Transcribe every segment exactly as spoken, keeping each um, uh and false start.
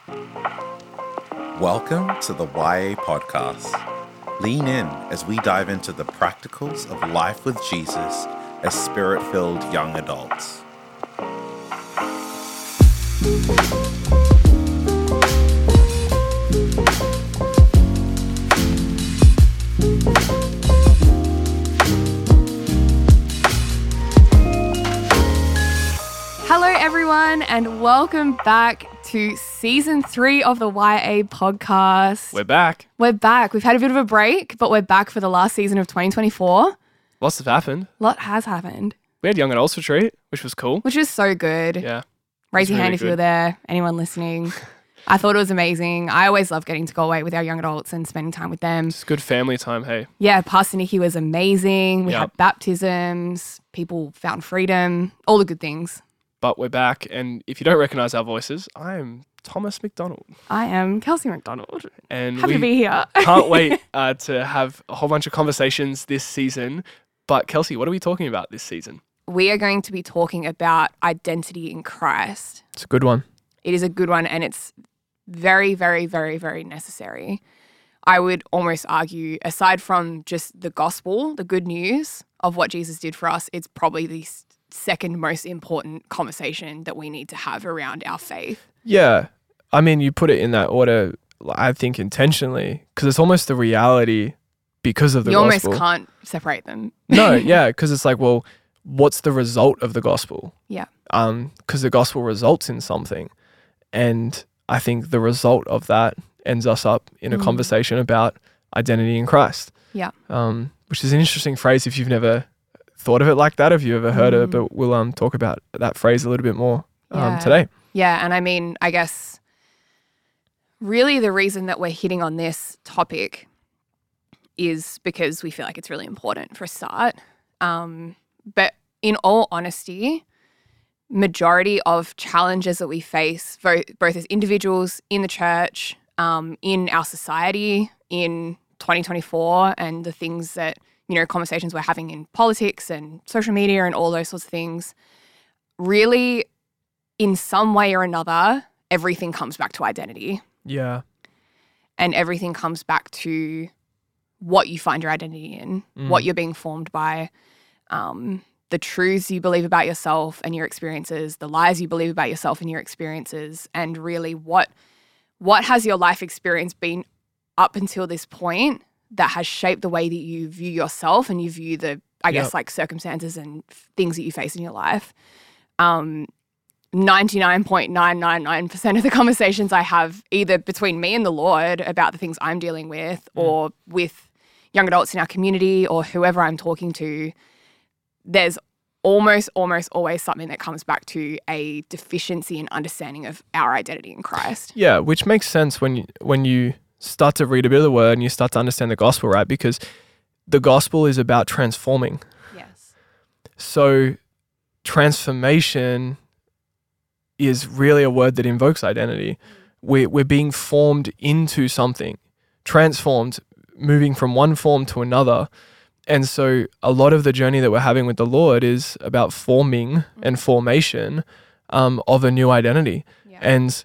Welcome to the Y A Podcast. Lean in as we dive into the practicals of life with Jesus as spirit-filled young adults. Hello, everyone, and welcome back to season three of the Y A Podcast. We're back. We're back. We've had a bit of a break, but we're back for the last season of twenty twenty-four. Lots have happened. A lot has happened. We had Young Adults Retreat, which was cool. Which was so good. Yeah. Raise your really hand if good. you were there. Anyone listening. I thought it was amazing. I always love getting to go away with our young adults and spending time with them. It's good family time, hey. Yeah, Pastor Nikki was amazing. We Yep. had baptisms. People found freedom. All the good things. But we're back, and if you don't recognize our voices, I am Thomas McDonald. I am Kelsey McDonald. And Happy we to be here. can't wait uh, to have a whole bunch of conversations this season. But Kelsey, what are we talking about this season? We are going to be talking about identity in Christ. It's a good one. It is a good one, and it's very, very, very, very necessary. I would almost argue, aside from just the gospel, the good news of what Jesus did for us, it's probably the s- second most important conversation that we need to have around our faith. Yeah. I mean, you put it in that order, I think, intentionally, because it's almost the reality because of the you gospel. almost can't separate them. No, yeah, because it's like, well, what's the result of the gospel? Yeah. Um, because the gospel results in something. And I think the result of that ends us up in a Mm. conversation about identity in Christ. Yeah. Um, which is an interesting phrase if you've never thought of it like that, if you've ever heard Mm. it, but we'll um talk about that phrase a little bit more um, Yeah. today. Yeah, and I mean, I guess really the reason that we're hitting on this topic is because we feel like it's really important for a start. Um, but in all honesty, majority of challenges that we face, both, both as individuals in the church, um, in our society, in twenty twenty-four, and the things that, you know, conversations we're having in politics and social media and all those sorts of things, really, in some way or another, everything comes back to identity. Yeah. And everything comes back to what you find your identity in, Mm. what you're being formed by, um, the truths you believe about yourself and your experiences, the lies you believe about yourself and your experiences, and really what what has your life experience been up until this point that has shaped the way that you view yourself and you view the, I guess, Yep. like circumstances and f- things that you face in your life. Um, ninety-nine point nine nine nine percent of the conversations I have either between me and the Lord about the things I'm dealing with Mm. or with young adults in our community or whoever I'm talking to, there's almost, almost always something that comes back to a deficiency in understanding of our identity in Christ. Yeah, which makes sense when you, when you start to read a bit of the word and you start to understand the gospel, right? Because the gospel is about transforming. Yes. So transformation is really a word that invokes identity. We're, we're being formed into something, transformed, moving from one form to another. And so a lot of the journey that we're having with the Lord is about forming and formation um, of a new identity. Yeah. And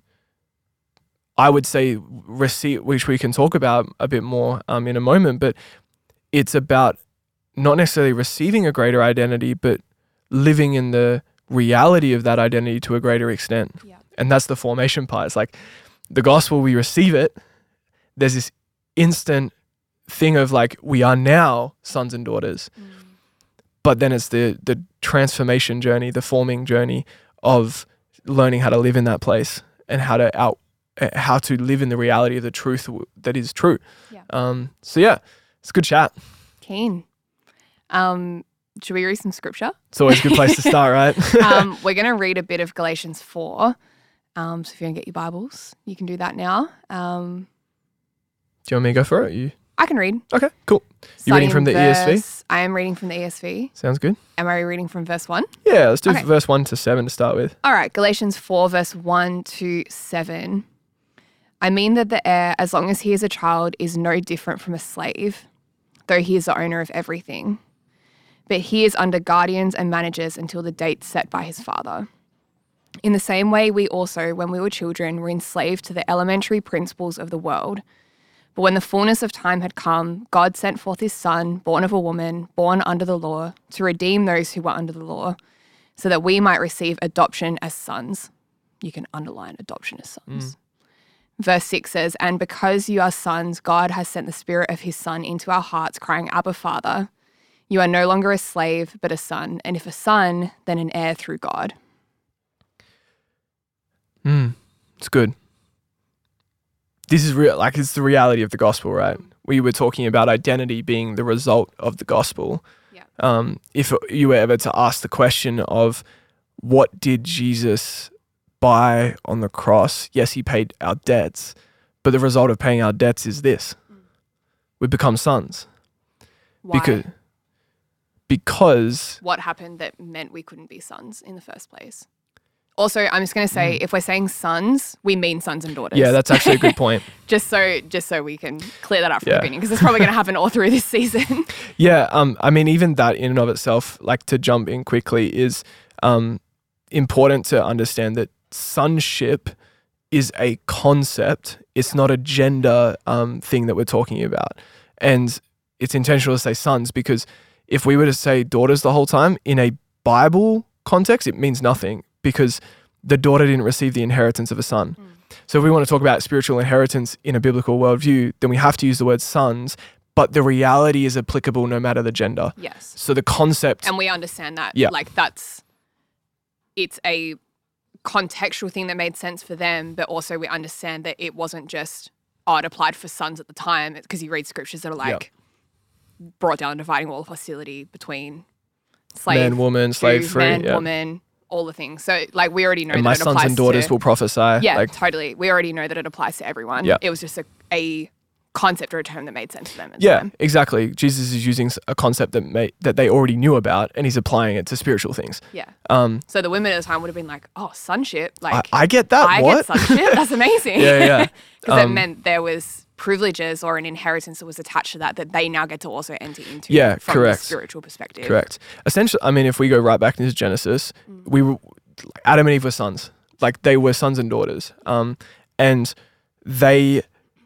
I would say receive, which we can talk about a bit more um, in a moment, but it's about not necessarily receiving a greater identity, but living in the reality of that identity to a greater extent. Yeah. And that's the formation part. It's like the gospel, we receive it. There's this instant thing of like, we are now sons and daughters. Mm. But then it's the the transformation journey, the forming journey of learning how to live in that place and how to out, uh, how to live in the reality of the truth w- that is true. Yeah. Um. So yeah, it's a good chat. Keen. Um, should we read some scripture? It's always a good place to start, right? um, we're going to read a bit of Galatians four. Um, so if you want to get your Bibles, you can do that now. Um, Do you want me to go for it? You I can read. okay? Cool. You reading Starting from the in E S V? verse- I am reading from the E S V. Sounds good. Am I reading from verse one? Yeah, let's do Okay. verse one to seven to start with. All right, Galatians four, verse one to seven. I mean that the heir, as long as he is a child, is no different from a slave, though he is the owner of everything. But he is under guardians and managers until the date set by his father. In the same way, we also, when we were children, were enslaved to the elementary principles of the world. But when the fullness of time had come, God sent forth his Son, born of a woman, born under the law, to redeem those who were under the law, so that we might receive adoption as sons. You can underline adoption as sons. Mm. Verse six says, and because you are sons, God has sent the Spirit of his Son into our hearts, crying, Abba, Father. You are no longer a slave, but a son. And if a son, then an heir through God. Mm, it's good. This is real, like it's the reality of the gospel, right? We were talking about identity being the result of the gospel. Yeah. Um, if you were ever to ask the question of what did Jesus buy on the cross? Yes, he paid our debts, but the result of paying our debts is this. Mm. We become sons. Why? Because, because... What happened that meant we couldn't be sons in the first place? Also, I'm just going to say, mm. if we're saying sons, we mean sons and daughters. Yeah, that's actually a good point. just so just so we can clear that up from yeah. the beginning, because it's probably going to happen all through this season. yeah, um, I mean, even that in and of itself, like to jump in quickly, is um, important to understand that sonship is a concept. It's not a gender um, thing that we're talking about. And it's intentional to say sons, because if we were to say daughters the whole time, in a Bible context, it means nothing, because the daughter didn't receive the inheritance of a son. Mm. So if we want to talk about spiritual inheritance in a biblical worldview, then we have to use the word sons, but the reality is applicable no matter the gender. Yes. So the concept... And we understand that. Yeah. Like that's, it's a contextual thing that made sense for them, but also we understand that it wasn't just, oh, it applied for sons at the time, because you read scriptures that are like, yeah. brought down a dividing wall of hostility between slave, man, woman, slave, free, man, yeah. woman, all the things. So like we already know and that my it sons applies and daughters to, will prophesy. Yeah, like, totally. We already know that it applies to everyone. Yeah. It was just a, a concept or a term that made sense to them. At yeah, the time. exactly. Jesus is using a concept that may, that they already knew about, and he's applying it to spiritual things. Yeah. Um. So the women at the time would have been like, "Oh, sonship! Like I, I get that. I what? get sonship. That's amazing." yeah, yeah. Because um, it meant there was privileges or an inheritance that was attached to that that they now get to also enter into. Yeah, from correct. a spiritual perspective. Correct. Essentially, I mean, if we go right back into Genesis, mm. we were Adam and Eve were sons. Like they were sons and daughters. Um, and they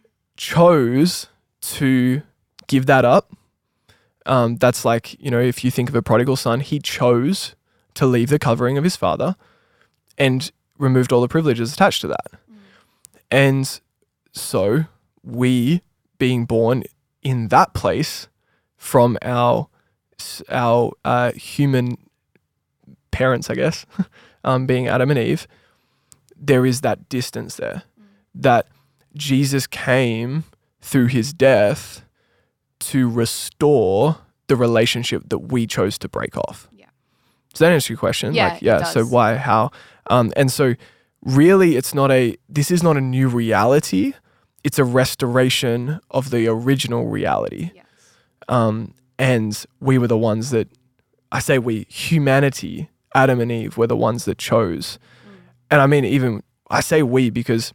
chose to give that up. Um, that's like, you know, if you think of a prodigal son, he chose to leave the covering of his father and removed all the privileges attached to that. Mm. And so we, being born in that place from our our uh, human parents, I guess, um, being Adam and Eve, there is that distance there. Mm. That Jesus came through his death to restore the relationship that we chose to break off. Yeah. Does that answer your question? Yeah, like, yeah. it does. So why, how? Um, and so really it's not a, this is not a new reality. It's a restoration of the original reality. Yes. Um, and we were the ones that, I say we, humanity, Adam and Eve were the ones that chose. Mm. And I mean, even, I say we because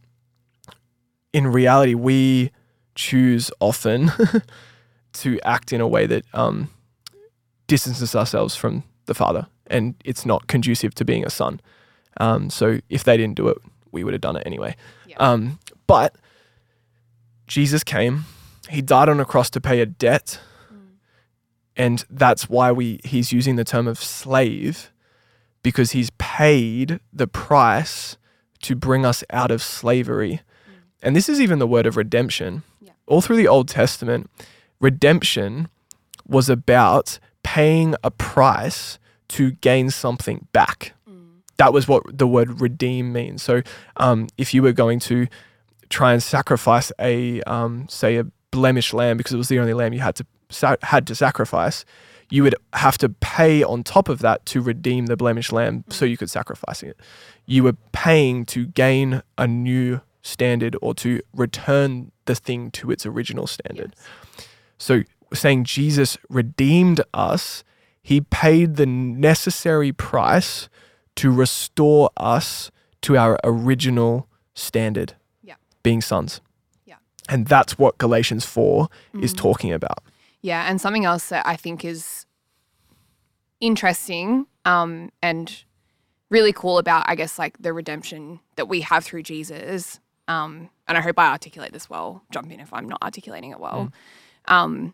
in reality, we choose often to act in a way that um, distances ourselves from the Father, and it's not conducive to being a son. Um, so if they didn't do it, we would have done it anyway. Yeah. Um, but Jesus came, he died on a cross to pay a debt, mm. and that's why we he's using the term of slave, because he's paid the price to bring us out of slavery. Mm. And this is even the word of redemption. Yeah. All through the Old Testament, redemption was about paying a price to gain something back. Mm. That was what the word redeem means. So um, if you were going to try and sacrifice a, um, say, a blemished lamb, because it was the only lamb you had to sa- had to sacrifice, you would have to pay on top of that to redeem the blemished lamb mm. so you could sacrifice it. You were paying to gain a new standard or to return the thing to its original standard. Yes. So saying Jesus redeemed us, he paid the necessary price to restore us to our original standard, yeah. being sons. Yeah. And that's what Galatians four mm. is Mm-hmm. talking about. Yeah, and something else that I think is interesting um, and really cool about, I guess, like the redemption that we have through Jesus. Um, and I hope I articulate this well. Jump in if I'm not articulating it well. Mm. Um,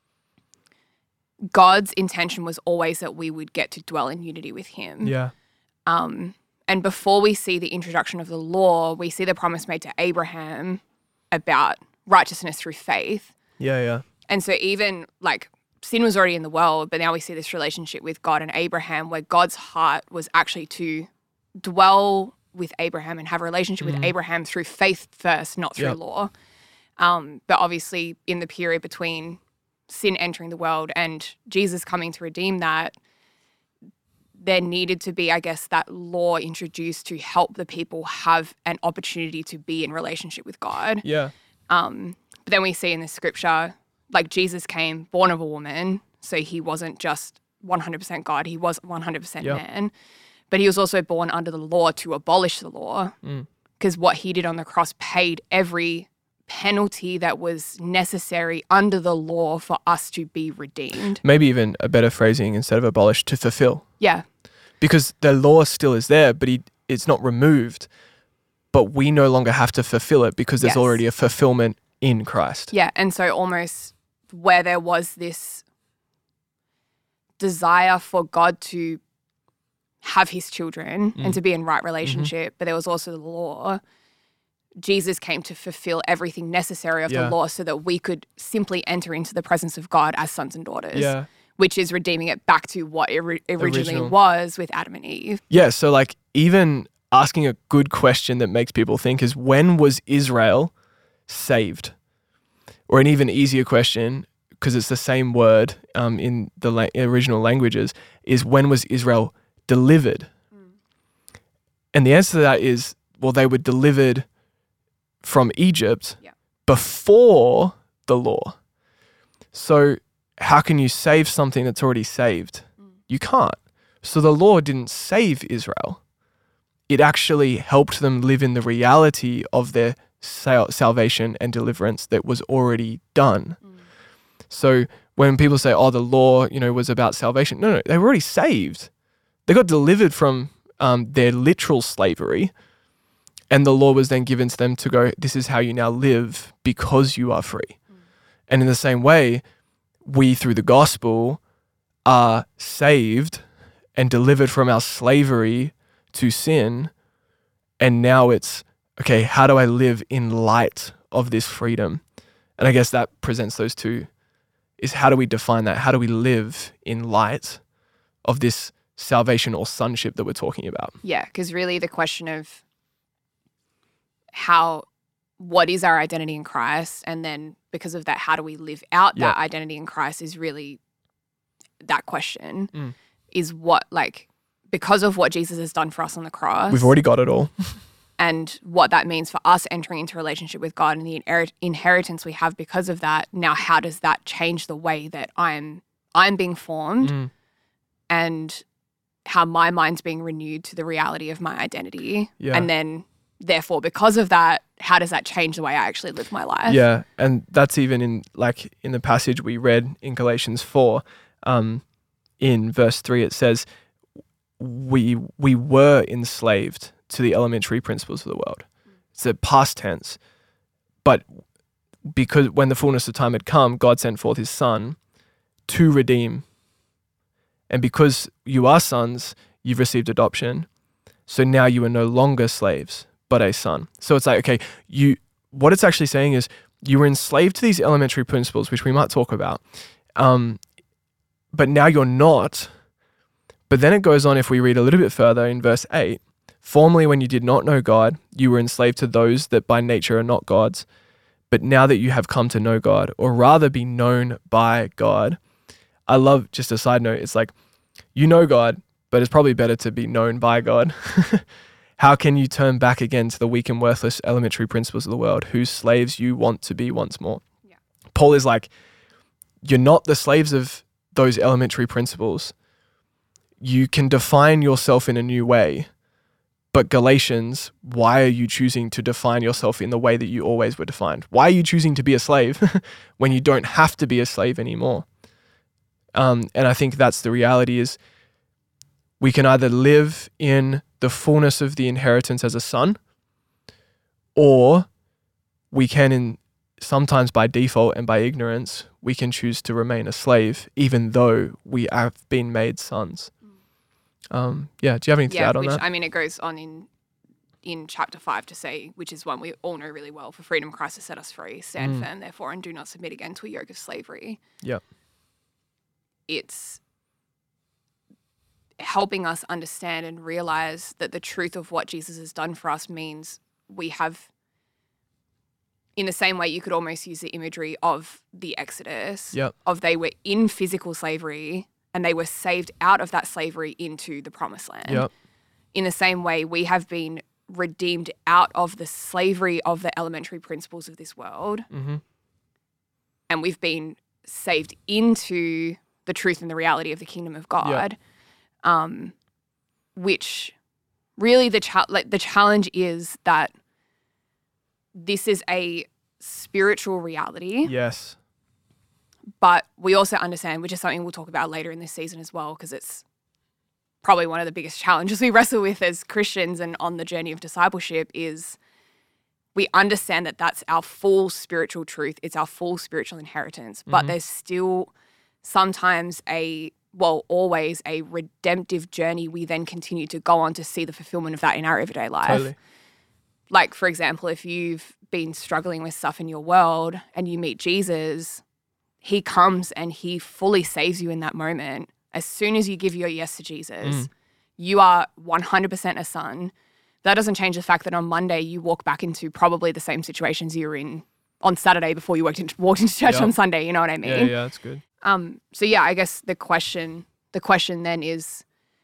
God's intention was always that we would get to dwell in unity with him. Yeah. Um, and before we see the introduction of the law, we see the promise made to Abraham about righteousness through faith. Yeah, yeah. And so even like sin was already in the world, but now we see this relationship with God and Abraham where God's heart was actually to dwell with Abraham and have a relationship mm. with Abraham through faith first, not through yep. law. Um, but obviously in the period between sin entering the world and Jesus coming to redeem that, there needed to be, I guess, that law introduced to help the people have an opportunity to be in relationship with God. Yeah. Um, but then we see in the scripture, like Jesus came born of a woman, so he wasn't just one hundred percent God, he was one hundred percent yep. man, but he was also born under the law to abolish the law, because mm. what he did on the cross paid every penalty that was necessary under the law for us to be redeemed. Maybe even a better phrasing instead of abolish, to fulfill. Yeah. Because the law still is there, but he, it's not removed, but we no longer have to fulfill it because there's yes. already a fulfillment in Christ. Yeah, and so almost where there was this desire for God to have his children mm. and to be in right relationship, mm-hmm. but there was also the law. Jesus came to fulfill everything necessary of yeah. the law so that we could simply enter into the presence of God as sons and daughters, yeah. which is redeeming it back to what it ri- originally Original. was with Adam and Eve. Yeah, so like even asking a good question that makes people think is, when was Israel saved? Or an even easier question, because it's the same word um, in the la- original languages, is when was Israel delivered? Mm. And the answer to that is, well, they were delivered from Egypt yeah. before the law. So how can you save something that's already saved? Mm. You can't. So the law didn't save Israel. It actually helped them live in the reality of their sal- salvation and deliverance that was already done. Mm. So when people say, oh, the law, you know, was about salvation. No, no, they were already saved. They got delivered from um, their literal slavery. And the law was then given to them to go, this is how you now live because you are free. Mm. And in the same way, we through the gospel are saved and delivered from our slavery to sin. And now it's, okay, how do I live in light of this freedom? And I guess that presents those two, is how do we define that? How do we live in light of this salvation or sonship that we're talking about? Yeah, because really the question of how, what is our identity in Christ? And then because of that, how do we live out that yeah. identity in Christ is really that question mm. is what, like, because of what Jesus has done for us on the cross. We've already got it all. And what that means for us entering into relationship with God and the inher- inheritance we have because of that. Now, how does that change the way that I'm, I'm being formed mm. and how my mind's being renewed to the reality of my identity? Yeah. And then therefore, because of that, how does that change the way I actually live my life? Yeah, and that's even in like in the passage we read in Galatians four, um, in verse three, it says, we we were enslaved to the elementary principles of the world. It's a past tense, but because when the fullness of time had come, God sent forth his son to redeem. And because you are sons, you've received adoption. So now you are no longer slaves, but a son. So it's like, okay, you, what it's actually saying is you were enslaved to these elementary principles, which we might talk about. Um, but now you're not. But then it goes on, if we read a little bit further in verse eight, formerly when you did not know God, you were enslaved to those that by nature are not God's. But now that you have come to know God, or rather be known by God, I love, just a side note, it's like, you know God, but it's probably better to be known by God. How can you turn back again to the weak and worthless elementary principles of the world, whose slaves you want to be once more? Yeah. Paul is like, you're not the slaves of those elementary principles. You can define yourself in a new way. But Galatians, why are you choosing to define yourself in the way that you always were defined? Why are you choosing to be a slave when you don't have to be a slave anymore? Um, and I think that's the reality is We can either live in the fullness of the inheritance as a son, or we can, in sometimes by default and by ignorance, we can choose to remain a slave, even though we have been made sons. Um, yeah, do you have anything yeah, to add on which, that? I mean, it goes on in in chapter five to say, which is one we all know really well, for freedom Christ has set us free. Stand Mm. firm, therefore, and do not submit again to a yoke of slavery. Yep. It's helping us understand and realize that the truth of what Jesus has done for us means we have, in the same way you could almost use the imagery of the Exodus, Yep. of they were in physical slavery and they were saved out of that slavery into the promised land. Yep. In the same way, we have been redeemed out of the slavery of the elementary principles of this world, Mm-hmm. and we've been saved into the truth and the reality of the kingdom of God. Um, which really the cha- like the challenge is that this is a spiritual reality, Yes. but we also understand, which is something we'll talk about later in this season as well, because it's probably one of the biggest challenges we wrestle with as Christians and on the journey of discipleship, is we understand that that's our full spiritual truth. It's our full spiritual inheritance, but Mhm. there's still sometimes a, well, always a redemptive journey we then continue to go on to see the fulfillment of that in our everyday life. Totally. Like, for example, if you've been struggling with stuff in your world and you meet Jesus, he comes and he fully saves you in that moment. As soon as you give your yes to Jesus, Mm. you are one hundred percent a son. That doesn't change the fact that on Monday you walk back into probably the same situations you were in on Saturday before you walked into, walked into church Yeah. on Sunday. You know what I mean? Yeah, yeah, that's good. Um, so yeah, I guess the question, the question then is,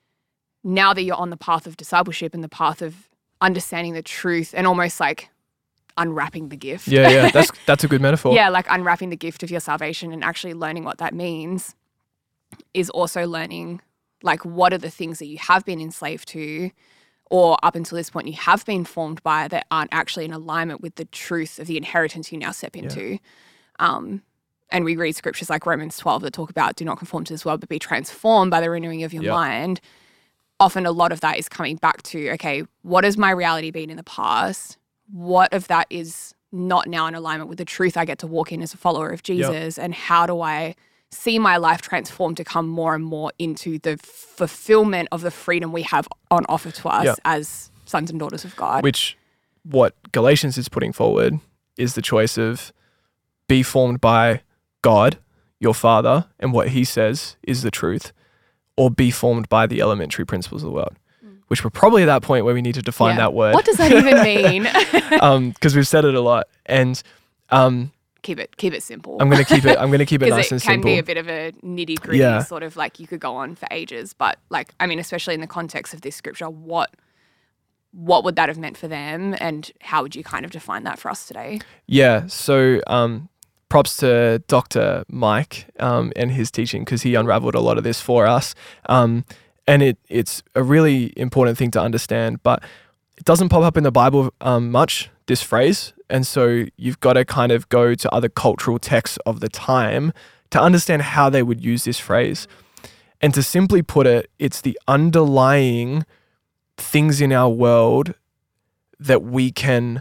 now that you're on the path of discipleship and the path of understanding the truth and almost like unwrapping the gift. Yeah, yeah, that's that's a good metaphor. Yeah, like unwrapping the gift of your salvation and actually learning what that means, is also learning like what are the things that you have been enslaved to, or up until this point you have been formed by, that aren't actually in alignment with the truth of the inheritance you now step into. Um, and we read scriptures like Romans twelve that talk about, do not conform to this world, but be transformed by the renewing of your Yep. mind. Often a lot of that is coming back to, okay, what has my reality been in the past? What of that is not now in alignment with the truth I get to walk in as a follower of Jesus? And how do I see my life transformed to come more and more into the fulfillment of the freedom we have on offer to us Yep. as sons and daughters of God? Which what Galatians is putting forward is the choice of be formed by God, your Father, and what he says is the truth, or be formed by the elementary principles of the world, which we're probably at that point where we need to define Yeah. that word. What does that even mean? um, because we've said it a lot. And um, keep it keep it simple. I'm going to keep it, I'm going to keep it Because nice it and can simple. be a bit of a nitty gritty Yeah. sort of like you could go on for ages. But like, I mean, especially in the context of this scripture, what what would that have meant for them, and how would you kind of define that for us today? Yeah. So um, props to Doctor Mike um, and his teaching, because he unraveled a lot of this for us. Um, and it it's a really important thing to understand, but it doesn't pop up in the Bible um, much, this phrase. And so you've got to kind of go to other cultural texts of the time to understand how they would use this phrase. And to simply put it, it's the underlying things in our world that we can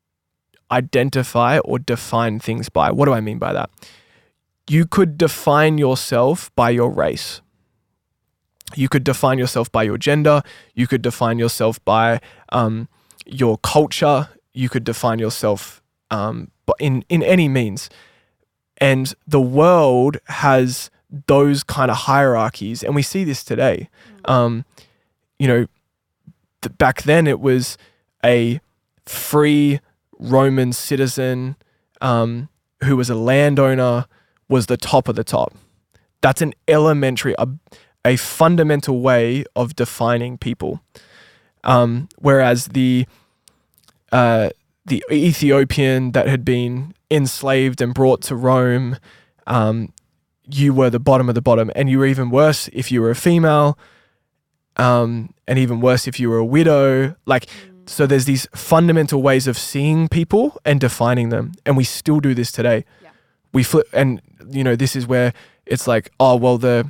identify or define things by. What do I mean by that? You could define yourself by your race. You could define yourself by your gender. You could define yourself by um, your culture. You could define yourself um, in, in any means. And the world has those kind of hierarchies, and we see this today. Um, you know, th- back then it was a free Roman citizen um, who was a landowner was the top of the top. That's an elementary, a, a fundamental way of defining people. Um, whereas the uh, the Ethiopian that had been enslaved and brought to Rome, um, you were the bottom of the bottom, and you were even worse if you were a female, um, and even worse if you were a widow. Like, so there's these fundamental ways of seeing people and defining them, and we still do this today. Yeah. We flip, and you know, this is where it's like, oh well, the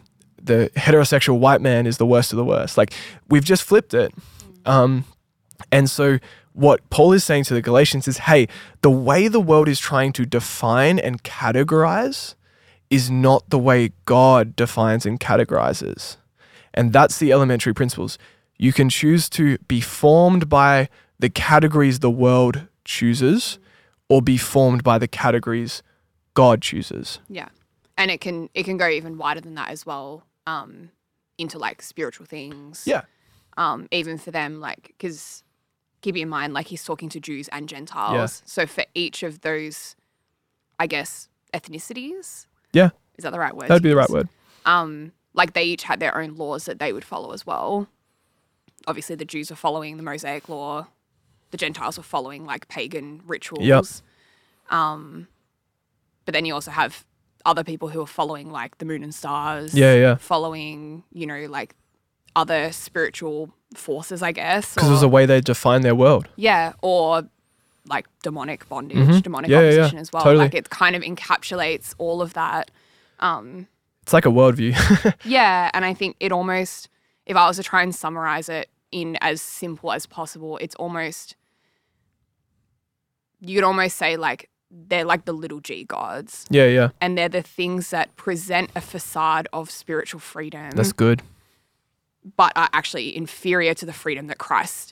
the heterosexual white man is the worst of the worst. Like we've just flipped it. Um, and so what Paul is saying to the Galatians is, hey, the way the world is trying to define and categorize is not the way God defines and categorizes. And that's the elementary principles. You can choose to be formed by the categories the world chooses or be formed by the categories God chooses. Yeah. And it can it can go even wider than that as well, um, into like spiritual things. Yeah. Um, even for them, like, because keep in mind, like he's talking to Jews and Gentiles. Yeah. So for each of those, I guess, ethnicities. Yeah. Is that the right word? That'd to be the use? right word. Um, like they each had their own laws that they would follow as well. Obviously, the Jews were following the Mosaic law. The Gentiles were following like pagan rituals. Yep. Um, but then you also have other people who are following like the moon and stars. Yeah, yeah. Following, you know, like other spiritual forces, I guess. Because it was a or- way they define their world. Yeah, or like demonic bondage, Mhm. demonic Yeah, yeah, yeah. opposition as well. Totally. Like it kind of encapsulates all of that. Um, It's like a worldview. yeah, and I think it almost, if I was to try and summarize it in as simple as possible, it's almost, you could almost say like they're like the little g gods. yeah, yeah. And they're the things that present a facade of spiritual freedom, That's good. but are actually inferior to the freedom that Christ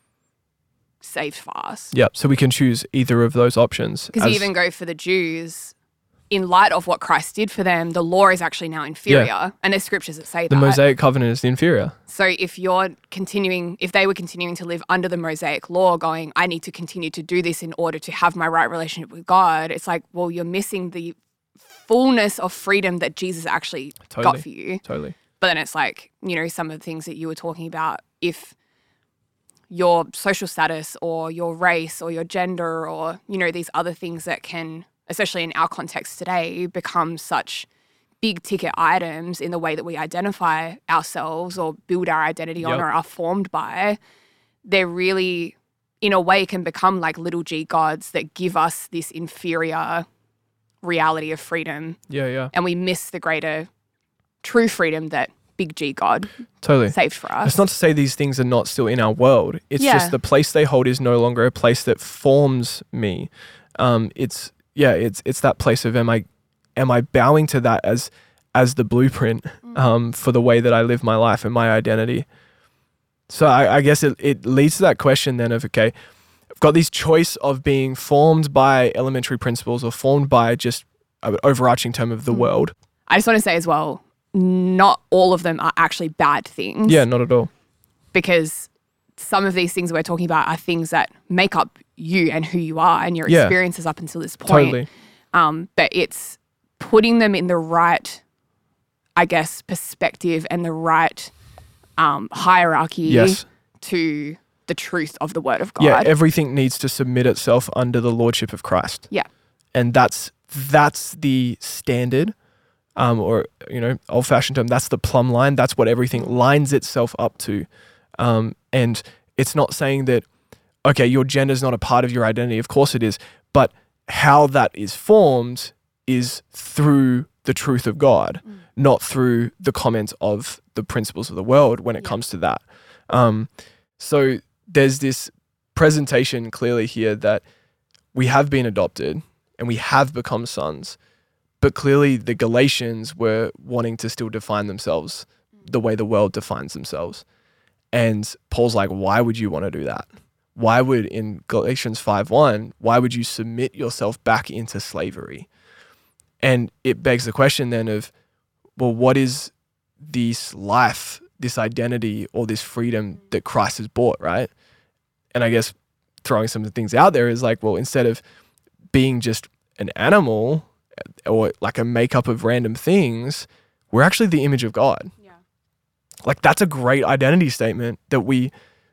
saved for us. Yep. So we can choose either of those options. Because as- you even go for the Jews, in light of what Christ did for them, the law is actually now inferior. And there's scriptures that say the that. Mosaic covenant is the inferior. So if you're continuing, if they were continuing to live under the Mosaic law, going, I need to continue to do this in order to have my right relationship with God, it's like, well, you're missing the fullness of freedom that Jesus actually Totally. got for you. Totally. But then it's like, you know, some of the things that you were talking about, if your social status or your race or your gender or, you know, these other things that can, especially in our context today, become such big ticket items in the way that we identify ourselves or build our identity on Yep. or are formed by, they're really, in a way, can become like little g gods that give us this inferior reality of freedom. Yeah, yeah. And we miss the greater true freedom that big G God Totally. saved for us. It's not to say these things are not still in our world. It's Yeah. just the place they hold is no longer a place that forms me. Um, it's yeah, it's it's that place of am I am I bowing to that as as the blueprint um, for the way that I live my life and my identity. So I, I guess it, it leads to that question then of okay, I've got this choice of being formed by elementary principles or formed by just an overarching term of the world. I just want to say as well, not all of them are actually bad things. Yeah, not at all. Because some of these things we're talking about are things that make up you and who you are and your Yeah. experiences up until this point. Totally. Um, but it's putting them in the right, I guess, perspective and the right um, hierarchy Yes. to the truth of the word of God. Yeah, everything needs to submit itself under the lordship of Christ. Yeah. And that's that's the standard, um, or you know, old-fashioned term. That's the plumb line. That's what everything lines itself up to. Um, and it's not saying that okay, your gender is not a part of your identity. Of course it is, but how that is formed is through the truth of God, Mm. not through the comments of the principles of the world when it Yeah. comes to that. Um, so there's this presentation clearly here that we have been adopted and we have become sons, but clearly the Galatians were wanting to still define themselves the way the world defines themselves. And Paul's like, why would you want to do that? Why would, in Galatians five one, why would you submit yourself back into slavery? And it begs the question then of, well, what is this life, this identity, or this freedom that Christ has bought, right? And I guess throwing some of the things out there is like, well, instead of being just an animal or like a makeup of random things, we're actually the image of God. Yeah. Like that's a great identity statement that we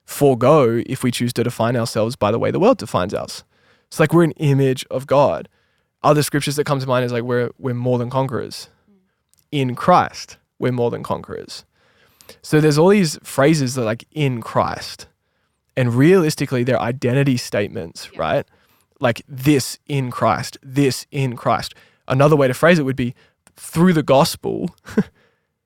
forego if we choose to define ourselves by the way the world defines us. It's like we're an image of God. Other scriptures that come to mind is like we're we're more than conquerors. In Christ, we're more than conquerors. So there's all these phrases that are like in Christ. And realistically, they're identity statements, Yeah. right? Like this in Christ, this in Christ. Another way to phrase it would be through the gospel,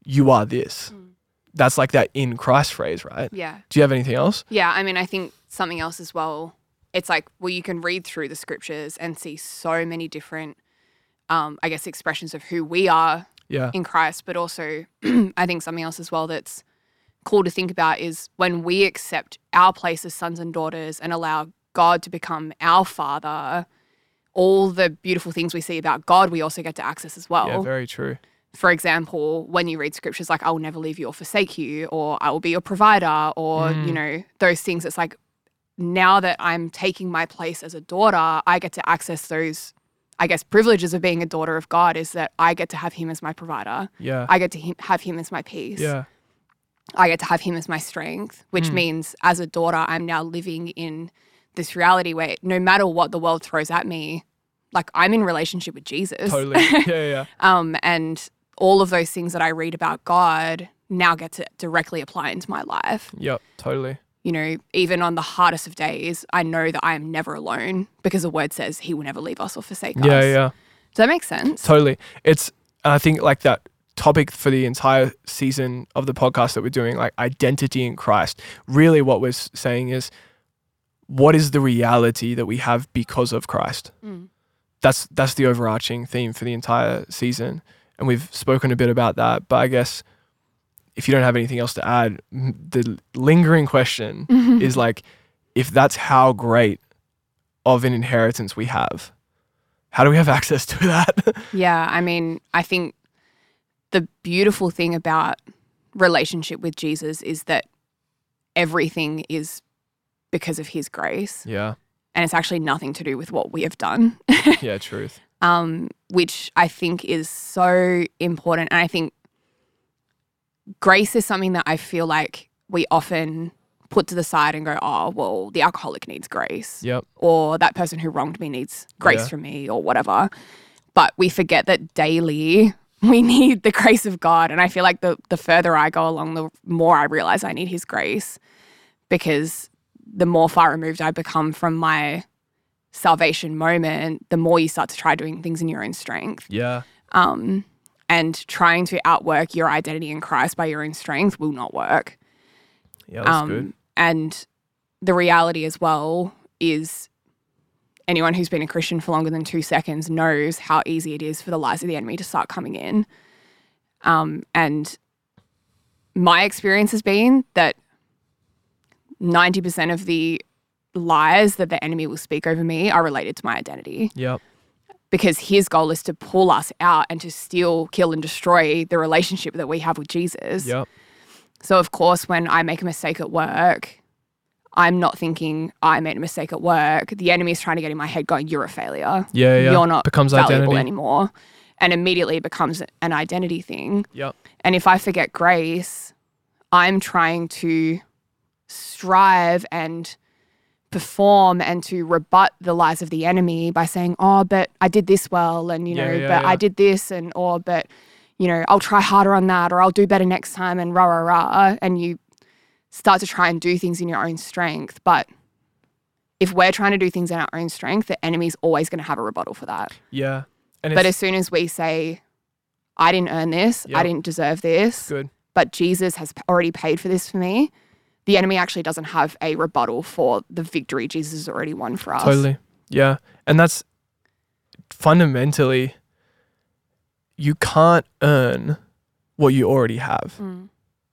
you are this. Mm. That's like that in Christ phrase, right? Yeah. Do you have anything else? Yeah. I mean, I think something else as well. It's like, well, you can read through the scriptures and see so many different, um, I guess, expressions of who we are Yeah. in Christ, but also I think something else as well that's cool to think about is when we accept our place as sons and daughters and allow God to become our father, all the beautiful things we see about God, we also get to access as well. Yeah, very true. For example, when you read scriptures like, I will never leave you or forsake you, or I will be your provider, or, Mm. you know, those things, it's like, now that I'm taking my place as a daughter, I get to access those, I guess, privileges of being a daughter of God is that I get to have him as my provider. Yeah. I get to him, have him as my peace. yeah. I get to have him as my strength, which Mm. means as a daughter, I'm now living in this reality where no matter what the world throws at me, like I'm in relationship with Jesus. Totally. Yeah, yeah, yeah. um, and all of those things that I read about God now get to directly apply into my life. Yep, totally. You know, even on the hardest of days, I know that I am never alone because the word says he will never leave us or forsake Yeah, us. yeah. Does that make sense? Totally. It's, and I think like that topic for the entire season of the podcast that we're doing, like identity in Christ, really what we're s- saying is, what is the reality that we have because of Christ? Mm. That's that's the overarching theme for the entire season. And we've spoken a bit about that, but I guess if you don't have anything else to add, m- the lingering question is like, if that's how great of an inheritance we have, how do we have access to that? Yeah, I mean, I think the beautiful thing about relationship with Jesus is that everything is because of his grace, yeah, and it's actually nothing to do with what we have done, yeah, truth. um, which I think is so important. And I think grace is something that I feel like we often put to the side and go, oh, well, the alcoholic needs grace. Yep. Or that person who wronged me needs grace Yeah. from me or whatever. But we forget that daily we need the grace of God. And I feel like the, the further I go along, the more I realize I need his grace, because the more far removed I become from my salvation moment, the more you start to try doing things in your own strength. Yeah. Um, and trying to outwork your identity in Christ by your own strength will not work. Yeah, that's Um, good. And the reality as well is anyone who's been a Christian for longer than two seconds knows how easy it is for the lies of the enemy to start coming in. Um, and my experience has been that ninety percent of the lies that the enemy will speak over me are related to my identity, Yep. because his goal is to pull us out and to steal, kill, and destroy the relationship that we have with Jesus. Yep. So, of course, when I make a mistake at work, I'm not thinking I made a mistake at work. The enemy is trying to get in my head going, you're a failure. Yeah, yeah. You're not Becomes valuable identity. anymore. And immediately it becomes an identity thing. Yep. And if I forget grace, I'm trying to strive and perform and to rebut the lies of the enemy by saying, oh, but I did this well, and, you Yeah, know, yeah, but yeah. I did this, and, or, but, you know, I'll try harder on that, or I'll do better next time, and rah, rah, rah. And you start to try and do things in your own strength. But if we're trying to do things in our own strength, the enemy's always going to have a rebuttal for that. Yeah. And But it's as soon as we say, I didn't earn this, I Yep. didn't deserve this, good. but Jesus has p- already paid for this for me, the enemy actually doesn't have a rebuttal for the victory Jesus has already won for us. Totally. Yeah. And that's fundamentally, you can't earn what you already have. Mm.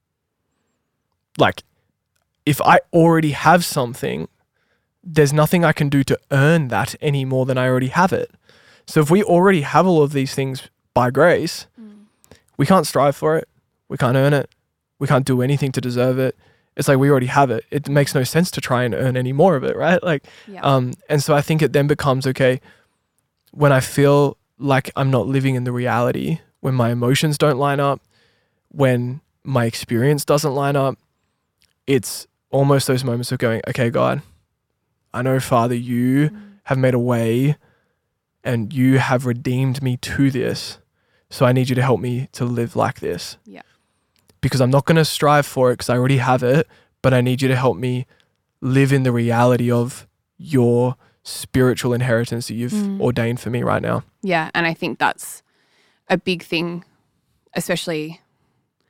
Like, if I already have something, there's nothing I can do to earn that any more than I already have it. So if we already have all of these things by grace, Mm. we can't strive for it. We can't earn it. We can't do anything to deserve it. It's like we already have it. It makes no sense to try and earn any more of it, right? Like, Yeah. um, and so I think it then becomes, okay, when I feel like I'm not living in the reality, when my emotions don't line up, when my experience doesn't line up, it's almost those moments of going, okay, God, I know, Father, you Mm. have made a way and you have redeemed me to this. So I need you to help me to live like this. Yeah. Because I'm not going to strive for it because I already have it, but I need you to help me live in the reality of your spiritual inheritance that you've Mm. ordained for me right now. Yeah. And I think that's a big thing, especially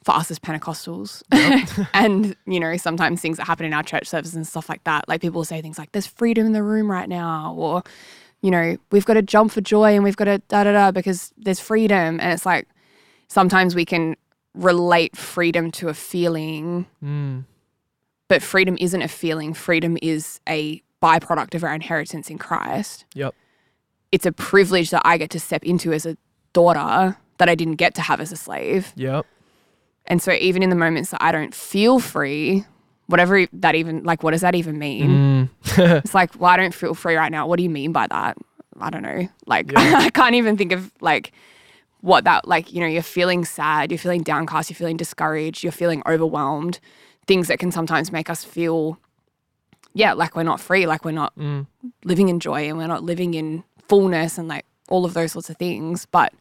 for us as Pentecostals. And, you know, sometimes things that happen in our church services and stuff like that, like people will say things like, there's freedom in the room right now, or, you know, we've got to jump for joy and we've got to da-da-da because there's freedom. And it's like, sometimes we can relate freedom to a feeling, Mm. but freedom isn't a feeling. Freedom is a byproduct of our inheritance in Christ. Yep. It's a privilege that I get to step into as a daughter that I didn't get to have as a slave. Yep. And so even in the moments that I don't feel free, whatever that even, like, what does that even mean? Mm. It's like, well, I don't feel free right now. What do you mean by that? I don't know. Like, Yeah. I can't even think of like what that, like, you know, you're feeling sad, you're feeling downcast, you're feeling discouraged, you're feeling overwhelmed, things that can sometimes make us feel, yeah, like we're not free, like we're not Mm. living in joy and we're not living in fullness and like all of those sorts of things. But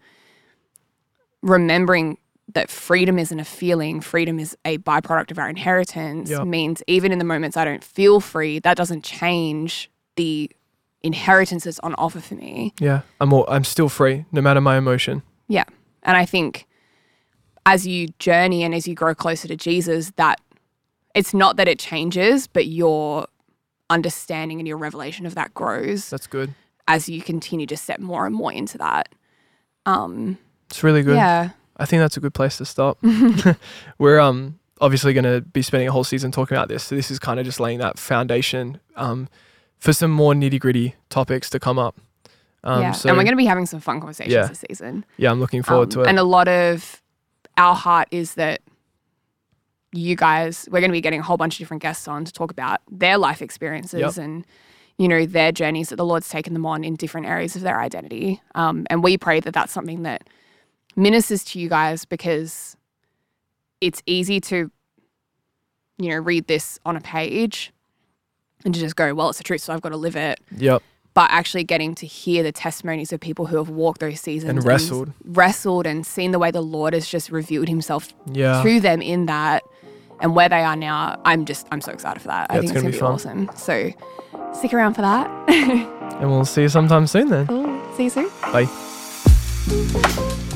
remembering that freedom isn't a feeling, freedom is a byproduct of our inheritance, Yep. means even in the moments I don't feel free, that doesn't change the inheritance that's on offer for me. Yeah. I'm all, I'm still free, no matter my emotion. Yeah. And I think as you journey and as you grow closer to Jesus, that it's not that it changes, but your understanding and your revelation of that grows That's good. as you continue to step more and more into that. Um, It's really good. yeah. I think that's a good place to stop. We're um obviously going to be spending a whole season talking about this. So this is kind of just laying that foundation um, for some more nitty gritty topics to come up. Um, yeah. So, and we're going to be having some fun conversations Yeah. this season. yeah, I'm looking forward Um, to it. And a lot of our heart is that you guys, we're going to be getting a whole bunch of different guests on to talk about their life experiences Yep. and, you know, their journeys that the Lord's taken them on in different areas of their identity. Um, and we pray that that's something that ministers to you guys, because it's easy to, you know, read this on a page and to just go, well, it's the truth, so I've got to live it. Yep. But actually getting to hear the testimonies of people who have walked those seasons And wrestled. wrestled and seen the way the Lord has just revealed himself Yeah. to them in that and where they are now. I'm just, I'm so excited for that. Yeah, I it's think it's gonna going to be be fun. awesome. So stick around for that. And we'll see you sometime soon then. Cool. See you soon. Bye.